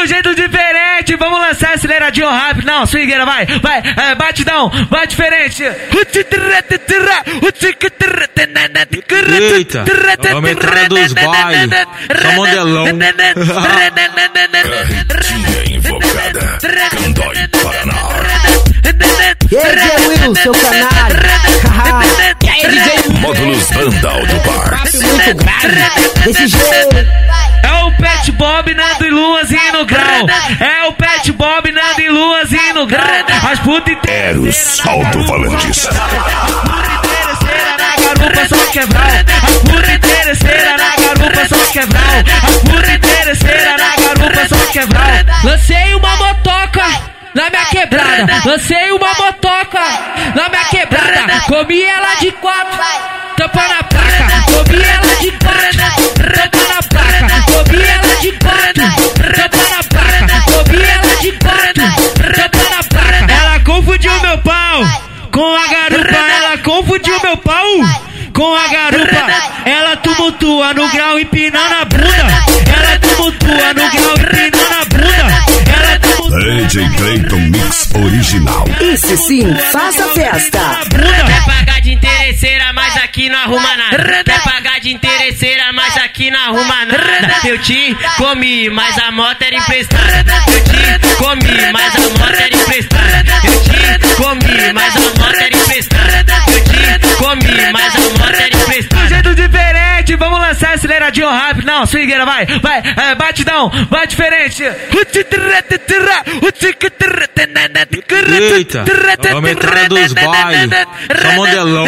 jeito diferente, vamos lançar aceleradinho rápido. Não, swingueira, vai, batidão, vai diferente. Eita, vamos entrar dos bailes, só modelão. Carretinha invocada, Candói, Paraná. E aí, DJ Will, seu canalha. E aí, DJ Módulos Vandal do Bar. muito grave. Desse jeito. É o Pet Bob, Nando e Luazinho no grau. É o Pet Bob, Nando e Luazinho no grau. As putas Eros Alto-Falantes. garupa só quebrar. A puta interesseira na garupa só quebrar. A puta interesseira na garupa só quebrar. Lancei uma motoca na minha quebrada. Lancei uma motoca na minha quebrada. Comi ela de quatro, tampa na placa. Comi ela de quatro, tampa na placa. Comi ela de quatro, tampa na placa. Comi ela de quatro, tampa na placa. Ela confundiu meu pau com a garupa. Ela confundiu meu pau com a garupa. Ela tumultua no grau empinando a bunda. Ela tumultua no grau empinando a bunda. Ela tumultua DJ Clayton Mix original. Isso sim, faça festa. Quer pagar de interesseira, mas aqui não arruma nada. Quer pagar de interesseira, mas aqui não arruma nada. Eu te comi, mas a moto era emprestada. Eu te comi, mas a moto era emprestada. Eu te comi, mas a moto era emprestada. Eu te comi, mas a moto era emprestada. Um jeito diferente, vamos lançar aceleradinho rápido. Não, swingueira, vai, batidão, vai diferente. Eita, vamos entrar dos bailes, só modelão.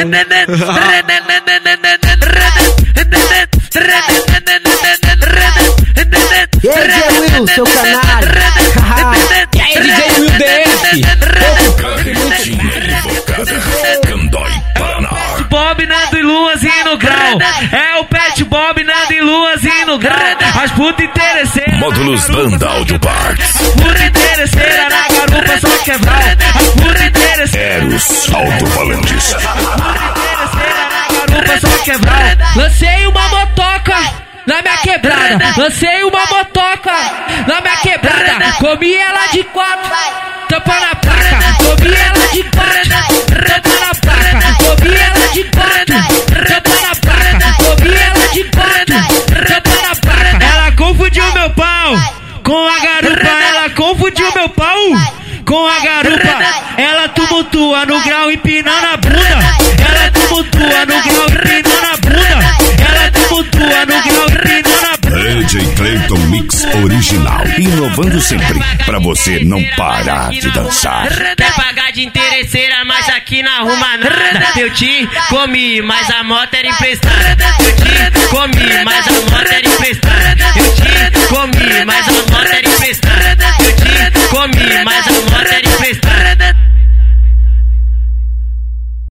E aí, DJ Will, seu canalha. E aí, DJ Will DF. Carretinha invocada, Candói, Paraná. Bob, Nando e Luazinho no grau. É o Pet Bob, Nando e Luazinho no grau. As putas interesseiras. Módulos Vandal do Bar. Puta interesseira na garupa só quebrar. A puta interesseira. Eros Alto-Falantes. Garupa só quebrar. Lancei uma motoca na minha quebrada. Lancei uma motoca na minha quebrada. Comi ela de quatro, tampa na placa. Comi ela de quatro, tampa na placa. Comi ela de quatro, tampa na placa. Comi ela de quatro, tampa na placa. Ela confundiu meu pau com a garupa. Ela confundiu meu pau com a garupa. Ela tumultua no grau empinando a bunda. Ela tumultua no grau empinando a bunda. Ela tumultua no grau empinando a bunda. DJ Clayton Mix original. Inovando sempre, pra você não parar de dançar. Quer pagar de interesseira, mas aqui não arruma nada. Eu te comi, mas a moto era emprestada. Eu te comi, mas a moto era emprestada. Eu te comi, mas a moto era emprestada. Eu te comi, mas a